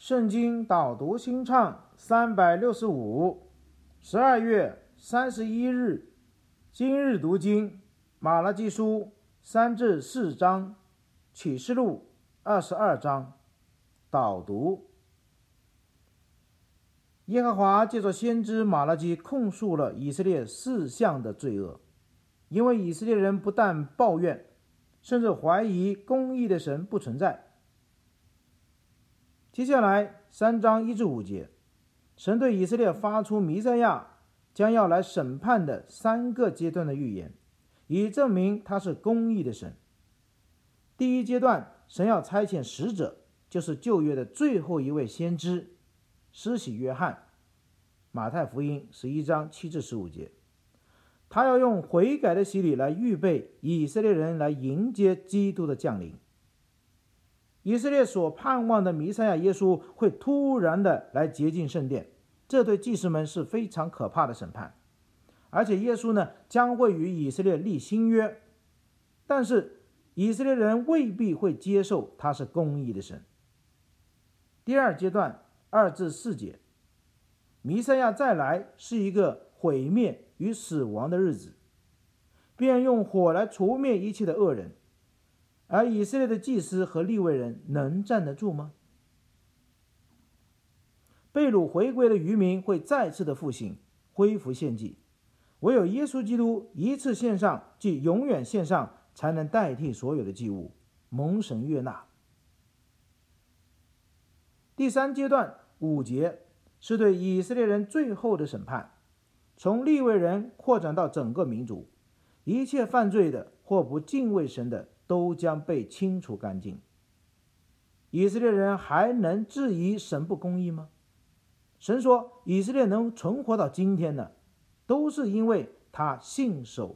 圣经导读新唱365， 12月31日，今日读经马拉基书3至4章，启示录22章。导读：耶和华借着先知马拉基控诉了以色列4项的罪恶，因为以色列人不但抱怨，甚至怀疑公义的神不存在。接下来3章1至5节，神对以色列发出弥赛亚将要来审判的3个阶段的预言，以证明他是公义的神。第一阶段，神要差遣使者，就是旧约的最后一位先知施洗约翰，马太福音11章7至15节，他要用悔改的洗礼来预备以色列人来迎接基督的降临。以色列所盼望的弥赛亚耶稣会突然的来洁净圣殿，这对祭司们是非常可怕的审判。而且耶稣呢，将会与以色列立新约，但是以色列人未必会接受他是公义的神。第二阶段2至4节，弥赛亚再来是一个毁灭与死亡的日子，便用火来除灭一切的恶人。而以色列的祭司和利未人能站得住吗？被掳回归的渔民会再次的复兴，恢复献祭，唯有耶稣基督一次献上，即永远献上，才能代替所有的祭物，蒙神悦纳。第三阶段5节是对以色列人最后的审判，从利未人扩展到整个民族，一切犯罪的或不敬畏神的都将被清除干净。以色列人还能质疑神不公义吗？神说以色列能存活到今天呢，都是因为他信实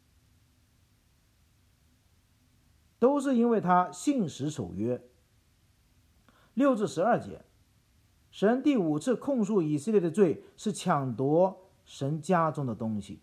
守约。6至12节，神第5次控诉以色列的罪是抢夺神家中的东西。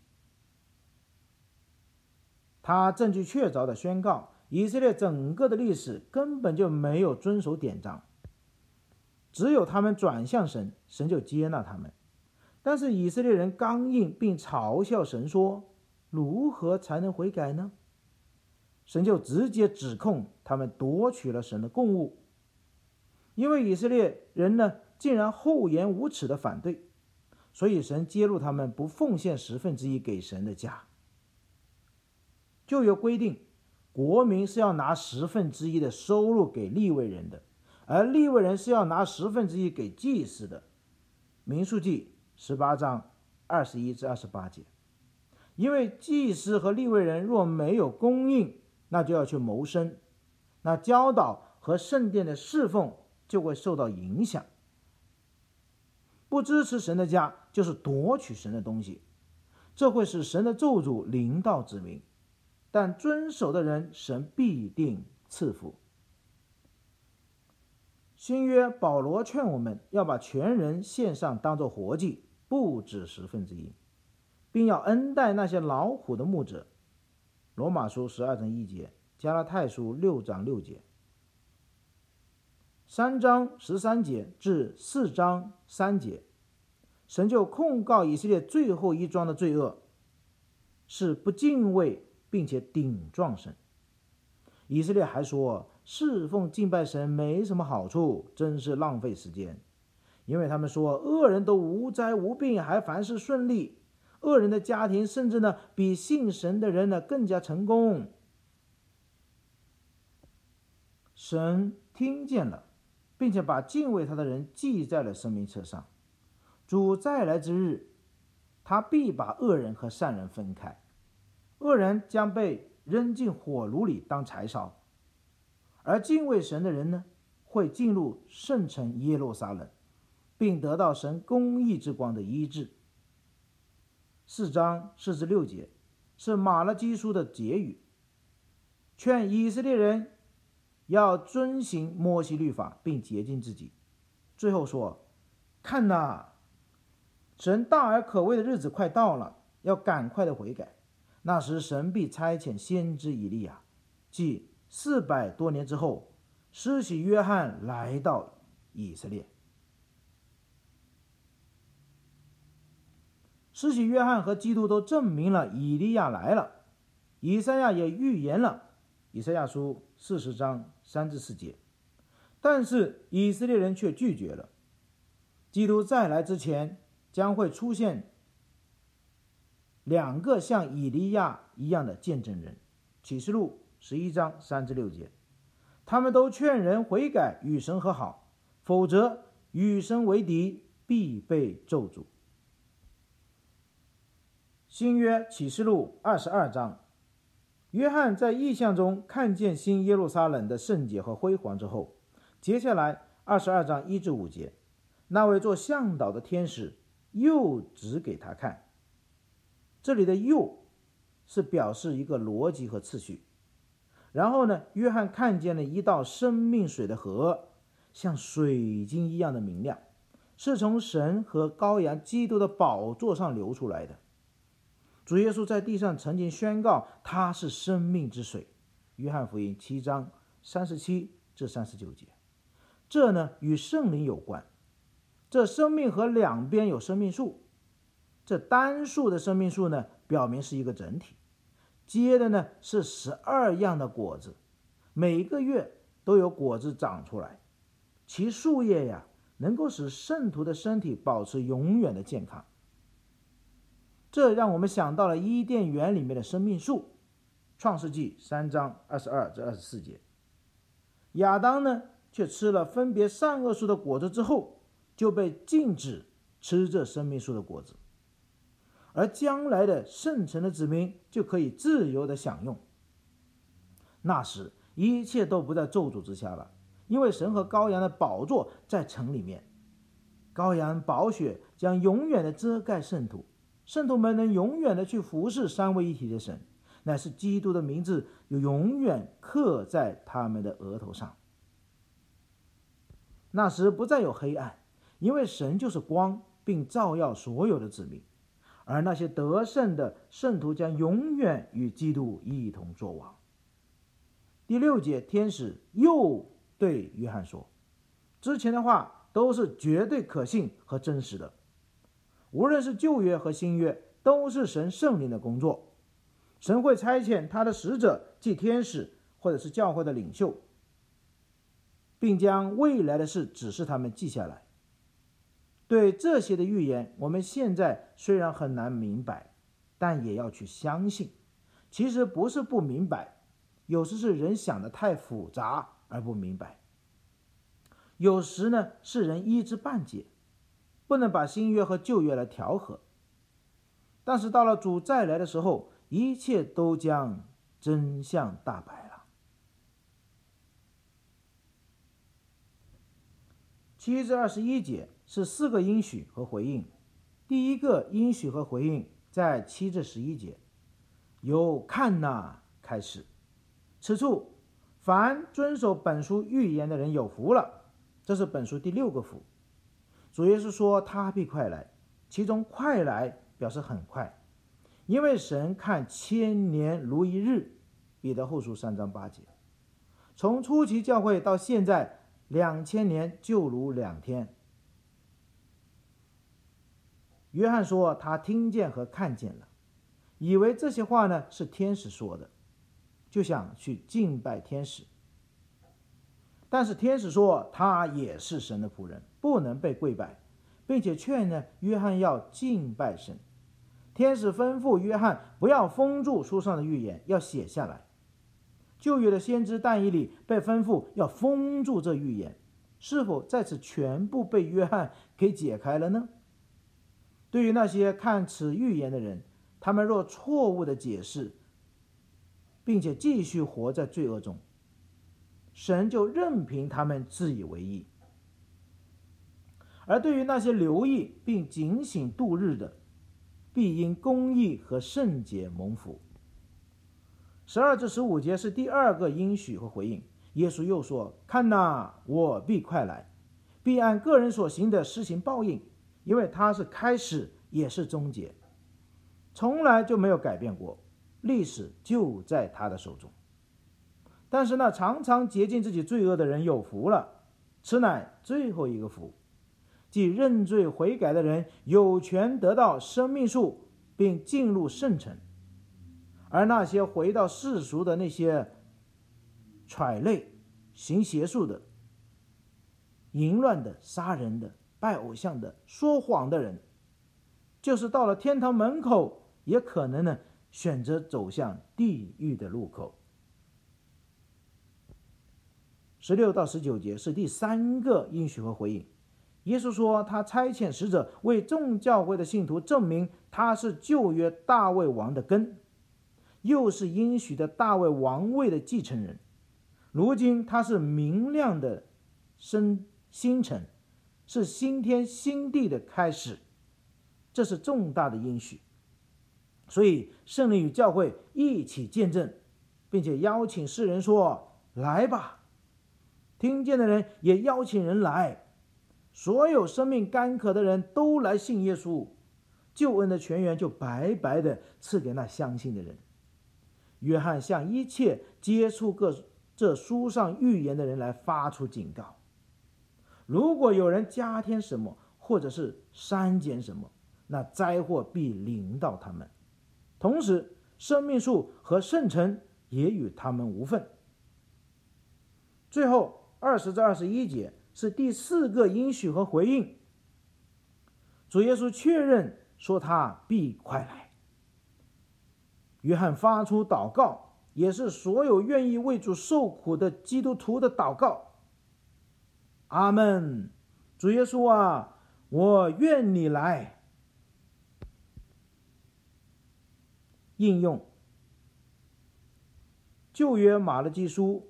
他证据确凿地宣告，以色列整个的历史根本就没有遵守典章，只有他们转向神，神就接纳他们。但是以色列人刚硬，并嘲笑神说，如何才能悔改呢？神就直接指控他们夺取了神的供物，因为以色列人呢竟然厚颜无耻的反对，所以神揭露他们不奉献1/10给神的家。旧约规定，国民是要拿1/10的收入给利未人的，而利未人是要拿1/10给祭司的。民数记18章21至28节。因为祭司和利未人若没有供应，那就要去谋生，那教导和圣殿的侍奉就会受到影响。不支持神的家，就是夺取神的东西，这会使神的咒诅临到子民，但遵守的人，神必定赐福。新约保罗劝我们要把全人献上，当作活祭，不止1/10，并要恩待那些劳苦的牧者。罗马书12章1节，加拉太书6章6节。3章13节至4章3节，神就控告以色列最后一桩的罪恶是不敬畏并且顶撞神。以色列还说，侍奉敬拜神没什么好处，真是浪费时间。因为他们说，恶人都无灾无病，还凡事顺利，恶人的家庭甚至呢比信神的人呢更加成功。神听见了，并且把敬畏他的人记在了生命册上。主再来之日，他必把恶人和善人分开，恶人将被扔进火炉里当柴烧，而敬畏神的人呢，会进入圣城耶路撒冷，并得到神公义之光的医治。4章4至6节是马拉基书的结语，劝以色列人要遵行摩西律法，并洁净自己。最后说，看哪，神大而可畏的日子快到了，要赶快的悔改。那时神必差遣先知以利亚，即400多年之后，施洗约翰来到以色列。 施洗约翰和基督都证明了以利亚来了，以赛亚也预言了，以赛亚书40章3至4节。但是以色列人却拒绝了。基督再来之前将会出现2个像以利亚一样的见证人，启示录11章3至6节。他们都劝人悔改，与神和好，否则与神为敌，必被咒诅。新约启示录22章，约翰在异象中看见新耶路撒冷的圣洁和辉煌之后，接下来22章1至5节，那位做向导的天使又指给他看。这里的又是表示一个逻辑和次序。然后呢，约翰看见了一道生命水的河，像水晶一样的明亮，是从神和羔羊基督的宝座上流出来的。主耶稣在地上曾经宣告他是生命之水，约翰福音7章37至39节。这呢与圣灵有关。这生命河两边有生命树，这单数的生命树呢表明是一个整体，结的呢是12样的果子，每个月都有果子长出来，其树叶呀能够使圣徒的身体保持永远的健康。这让我们想到了伊甸园里面的生命树，创世纪3章22至24节。亚当呢却吃了分别善恶树的果子之后，就被禁止吃这生命树的果子，而将来的圣城的子民就可以自由的享用。那时一切都不在咒诅之下了，因为神和羔羊的宝座在城里面，羔羊宝血将永远的遮盖圣徒，圣徒们能永远的去服侍三位一体的神，乃是基督的名字有永远刻在他们的额头上。那时不再有黑暗，因为神就是光，并照耀所有的子民，而那些得胜的圣徒将永远与基督一同作王。第6节，天使又对约翰说，之前的话都是绝对可信和真实的，无论是旧约和新约，都是神圣灵的工作。神会差遣他的使者，即天使或者是教会的领袖，并将未来的事指示他们记下来。对这些的预言，我们现在虽然很难明白，但也要去相信。其实不是不明白，有时是人想得太复杂而不明白，有时呢是人一知半解，不能把新约和旧约来调和。但是到了主再来的时候，一切都将真相大白了。7至21节是4个应许和回应。第一个应许和回应在7至11节，由看哪开始。此处凡遵守本书预言的人有福了，这是本书第6个福。主耶稣说他必快来，其中快来表示很快，因为神看千年如一日，彼得后书3章8节。从初期教会到现在2000年就如2天。约翰说他听见和看见了，以为这些话呢是天使说的，就想去敬拜天使。但是天使说他也是神的仆人，不能被跪拜，并且劝呢约翰要敬拜神。天使吩咐约翰不要封住书上的预言，要写下来。旧约的先知但以理被吩咐要封住这预言，是否在此全部被约翰给解开了呢？对于那些看此预言的人，他们若错误的解释，并且继续活在罪恶中，神就任凭他们自以为义。而对于那些留意并警醒度日的，必因公义和圣洁蒙福。12至15节是第2个应许和回应。耶稣又说，看哪，我必快来，必按个人所行的施行报应，因为他是开始也是终结，从来就没有改变过，历史就在他的手中。但是那常常洁净自己罪恶的人有福了，此乃最后一个福。 即认罪悔改的人有权得到生命树，并进入圣城。而那些回到世俗的那些揣类、行邪术的、淫乱的、杀人的、拜偶像的、说谎的人，就是到了天堂门口，也可能呢选择走向地狱的路口。16到19节是第3个应许和回应。耶稣说，他差遣使者为众教会的信徒证明他是旧约大卫王的根，又是应许的大卫王位的继承人。如今他是明亮的星辰，是新天新地的开始，这是重大的应许。所以圣灵与教会一起见证，并且邀请世人说，来吧。听见的人也邀请人来，所有生命干渴的人都来信耶稣，救恩的泉源就白白的赐给那相信的人。约翰向一切接触这书上预言的人来发出警告，如果有人加添什么，或者是删减什么，那灾祸必临到他们，同时生命树和圣城也与他们无份。最后20至21节是第4个应许和回应。主耶稣确认说他必快来。约翰发出祷告，也是所有愿意为主受苦的基督徒的祷告。阿们。主耶稣啊，我愿你来。应用旧约马拉基书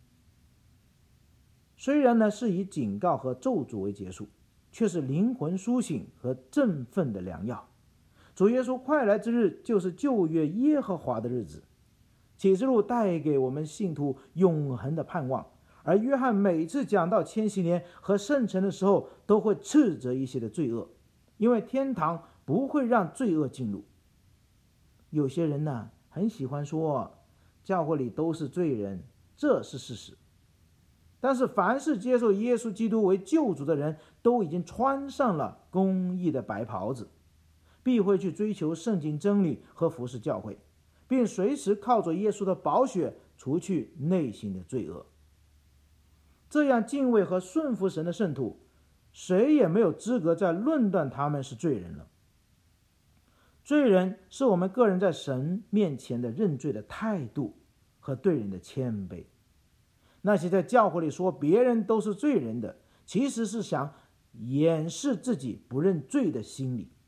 虽然呢是以警告和咒诅为结束，却是灵魂苏醒和振奋的良药。主耶稣快来之日就是旧约耶和华的日子。启示录带给我们信徒永恒的盼望，而约翰每次讲到千禧年和圣城的时候，都会斥责一些的罪恶，因为天堂不会让罪恶进入。有些人呢很喜欢说教会里都是罪人，这是事实。但是凡是接受耶稣基督为救主的人，都已经穿上了公义的白袍子，必会去追求圣经真理和服侍教会，并随时靠着耶稣的宝血除去内心的罪恶。这样敬畏和顺服神的圣徒，谁也没有资格再论断他们是罪人了。罪人是我们个人在神面前的认罪的态度和对人的谦卑。那些在教会里说别人都是罪人的，其实是想掩饰自己不认罪的心理。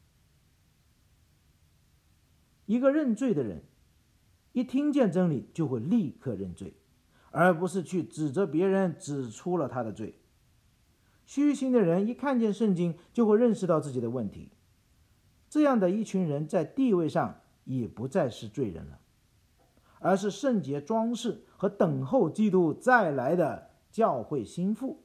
一个认罪的人，一听见真理就会立刻认罪，而不是去指责别人指出了他的罪。虚心的人一看见圣经就会认识到自己的问题，这样的一群人在地位上也不再是罪人了，而是圣洁装饰和等候基督再来的教会心腹。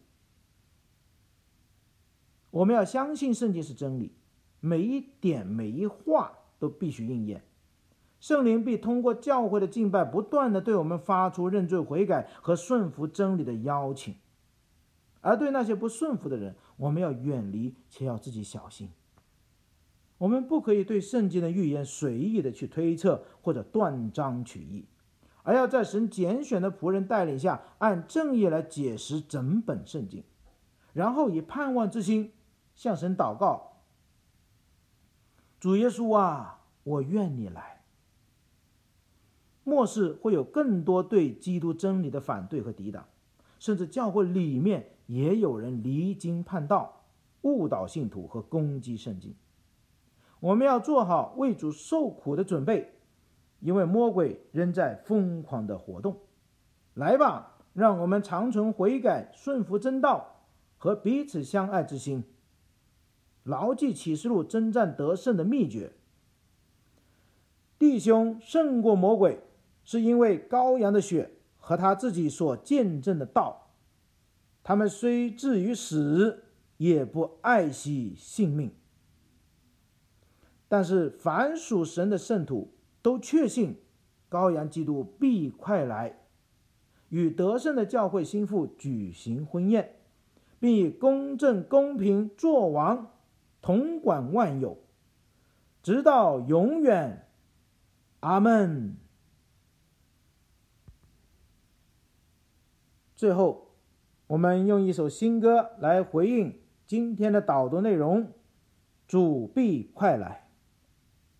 我们要相信圣经是真理，每一点每一话都必须应验。圣灵必通过教会的敬拜不断地对我们发出认罪悔改和顺服真理的邀请，而对那些不顺服的人，我们要远离，且要自己小心。我们不可以对圣经的预言随意的去推测或者断章取义，而要在神拣选的仆人带领下，按正义来解释整本圣经，然后以盼望之心向神祷告：主耶稣啊，我愿你来。末世会有更多对基督真理的反对和抵挡，甚至教会里面也有人离经叛道，误导信徒和攻击圣经。我们要做好为主受苦的准备，因为魔鬼仍在疯狂的活动。来吧，让我们长存悔改、顺服真道和彼此相爱之心，牢记启示录征战得胜的秘诀。弟兄胜过魔鬼，是因为羔羊的血和他自己所见证的道。他们虽至于死，也不爱惜性命。但是凡属神的圣徒都确信羔羊基督必快来，与得胜的教会心腹举行婚宴， 并以公正公平作王，统管万有，直到永远。阿们。最后，我们用一首新歌来回应今天的导读内容：主必快来。